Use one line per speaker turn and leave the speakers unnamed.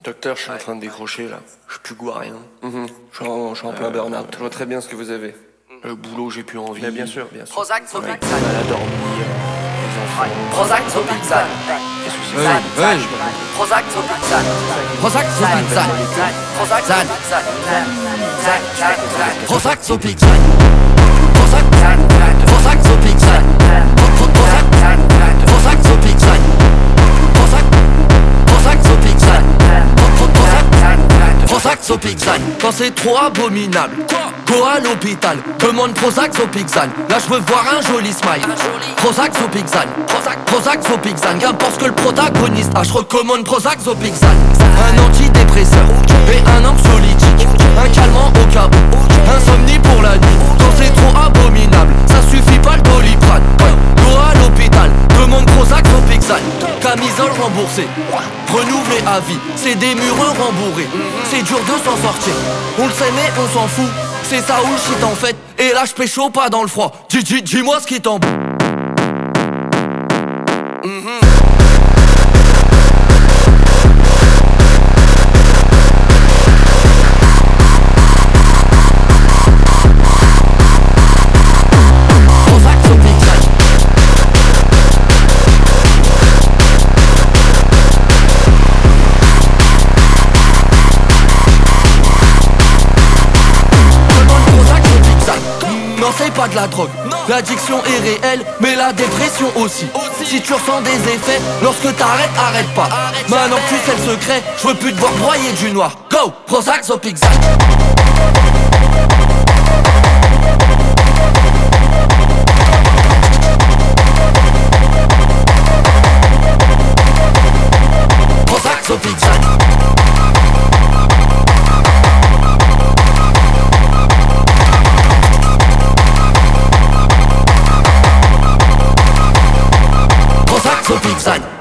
Docteur, je suis en train de décrocher là. Je plus goût à rien. Je suis en plein burn-out.
Je vois très bien ce que vous avez.
Le boulot, j'ai plus envie.
Mais bien sûr, bien sûr.
Prozac,
J'ai
Zopixan.
du mal à dormir. Les enfants.
Prozac, Zopixan.
Qu'est-ce que c'est
Zan,
que
Zan. Prozac, Zopixan.
Prozac, Zopixan.
Prozac,
Zan.
Zopixan. Zan, Zan, Zan.
Prozac, Zopixan. Prozac,
Zan, Zan.
Prozac, Zopixan. Prozac, Prozac, Zopixan. Prozac, Zopixan. Prozac, Zopixan. Quand c'est trop abominable, go à l'hôpital. Demande Prozac, Zopixan. Là je veux voir un joli smile. Prozac, Zopixan. Prozac, Zopixan. Qu'importe ce que le protagoniste a, je recommande Prozac, Zopixan. Un antidépresseur et un anxiolytique. Un calmant au cas où. Insomnie pour la nuit. Quand c'est trop abominable, ça suffit pas le Doliprane. Go à l'hôpital. Demande Prozac, Zopixan. Camisole remboursée, renouvelée à vie. C'est des mureux rembourrés. C'est dur de s'en sortir. On le sait mais on s'en fout. C'est ça ou le shit en fait. Et là je pécho pas dans le froid. Dis-moi ce qui t'en... Prozac, Zopixan. Non c'est pas de la drogue, l'addiction est réelle, mais la dépression aussi. Si tu ressens des effets, lorsque t'arrêtes, arrête pas. Maintenant que tu sais le secret, je veux plus te voir broyer du noir. Go, Prozac, Zopixan. Prozac, Zopixan. Prozac, Zopixan.